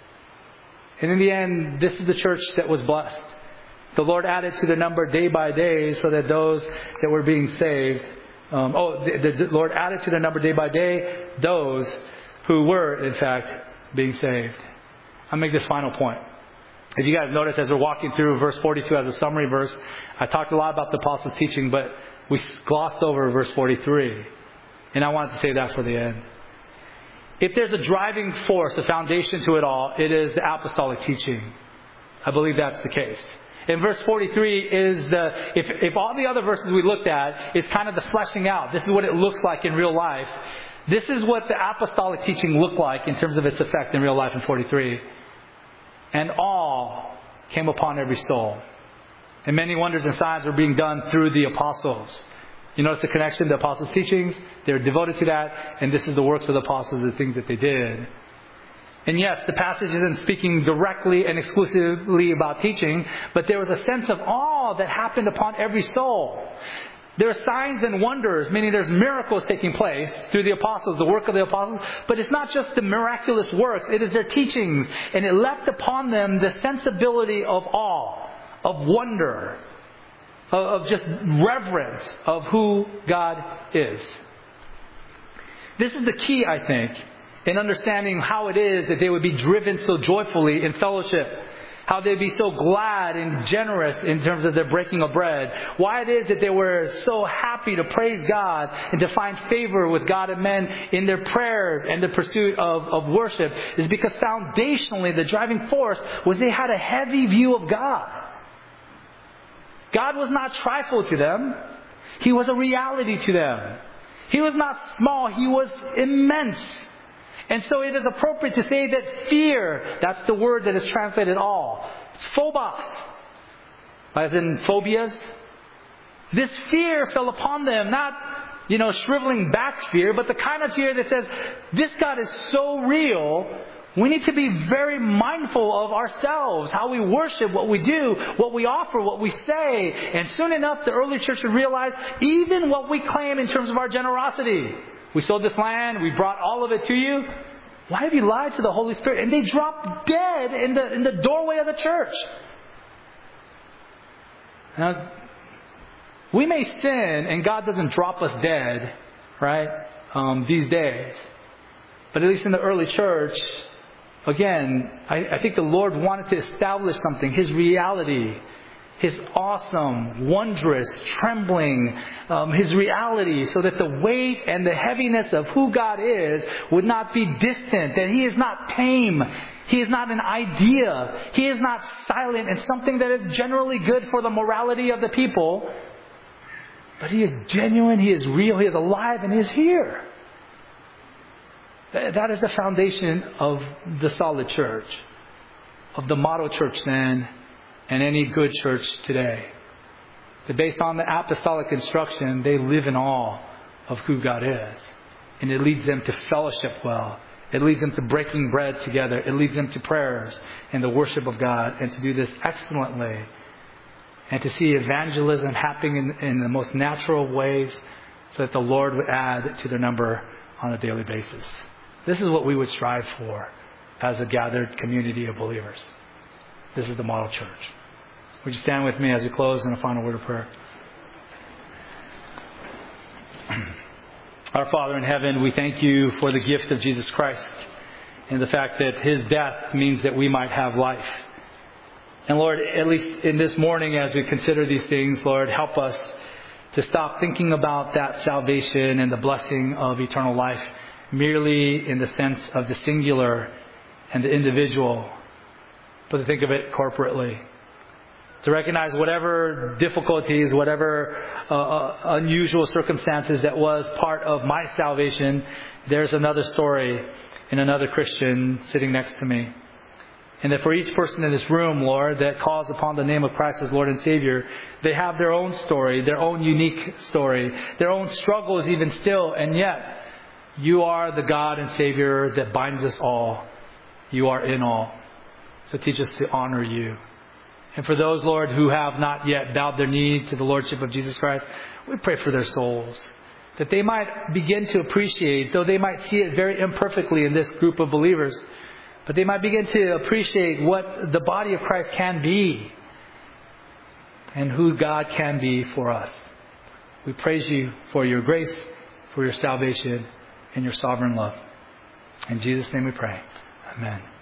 And in the end, this is the church that was blessed. The Lord added to the number day by day so that those that were being saved... the Lord added to the number day by day those who were, in fact, being saved. I'll make this final point. If you guys notice, as we're walking through verse 42 as a summary verse, I talked a lot about the apostles' teaching, but we glossed over verse 43. And I wanted to say that for the end. If there's a driving force, a foundation to it all, it is the apostolic teaching. I believe that's the case. And verse 43 is if all the other verses we looked at is kind of the fleshing out. This is what it looks like in real life. This is what the apostolic teaching looked like in terms of its effect in real life in 43. And all came upon every soul. And many wonders and signs were being done through the apostles. You notice the connection, the apostles' teachings, they're devoted to that, and this is the works of the apostles, the things that they did. And yes, the passage isn't speaking directly and exclusively about teaching, but there was a sense of awe that happened upon every soul. There are signs and wonders, meaning there's miracles taking place through the apostles, the work of the apostles, but it's not just the miraculous works, it is their teachings, and it left upon them the sensibility of awe, of wonder, of just reverence of who God is. This is the key, I think, in understanding how it is that they would be driven so joyfully in fellowship. how they'd be so glad and generous in terms of their breaking of bread, why it is that they were so happy to praise God and to find favor with God and men in their prayers and the pursuit of worship, is because foundationally the driving force was they had a heavy view of God. God was not trifle to them. He was a reality to them. He was not small. He was immense. And so it is appropriate to say that fear, that's the word that is translated all. It's phobos, as in phobias. This fear fell upon them, not, shriveling back fear, but the kind of fear that says, this God is so real, we need to be very mindful of ourselves, how we worship, what we do, what we offer, what we say. And soon enough, the early church would realize even what we claim in terms of our generosity. We sold this land, we brought all of it to you. Why have you lied to the Holy Spirit? And they dropped dead in the doorway of the church. Now, we may sin and God doesn't drop us dead, right, these days. But at least in the early church, again, I think the Lord wanted to establish something, His reality, His awesome, wondrous, trembling, His reality, so that the weight and the heaviness of who God is would not be distant, that He is not tame, He is not an idea, He is not silent and something that is generally good for the morality of the people, but He is genuine, He is real, He is alive, and He is here. That is the foundation of the solid church, of the model church then, and any good church today. That based on the apostolic instruction, they live in awe of who God is. And it leads them to fellowship well. It leads them to breaking bread together. It leads them to prayers and the worship of God, and to do this excellently. And to see evangelism happening in the most natural ways, so that the Lord would add to their number on a daily basis. This is what we would strive for as a gathered community of believers. This is the model church. Would you stand with me as we close in a final word of prayer? Our Father in heaven, we thank You for the gift of Jesus Christ and the fact that His death means that we might have life. And Lord, at least in this morning as we consider these things, Lord, help us to stop thinking about that salvation and the blessing of eternal life merely in the sense of the singular and the individual, but to think of it corporately. To recognize whatever difficulties, whatever unusual circumstances that was part of my salvation, there's another story in another Christian sitting next to me. And that for each person in this room, Lord, that calls upon the name of Christ as Lord and Savior, they have their own story, their own unique story, their own struggles even still, and yet You are the God and Savior that binds us all. You are in all. So teach us to honor You. And for those, Lord, who have not yet bowed their knee to the Lordship of Jesus Christ, we pray for their souls, that they might begin to appreciate, though they might see it very imperfectly in this group of believers, but they might begin to appreciate what the body of Christ can be and who God can be for us. We praise You for Your grace, for Your salvation, and Your sovereign love. In Jesus' name we pray. Amen.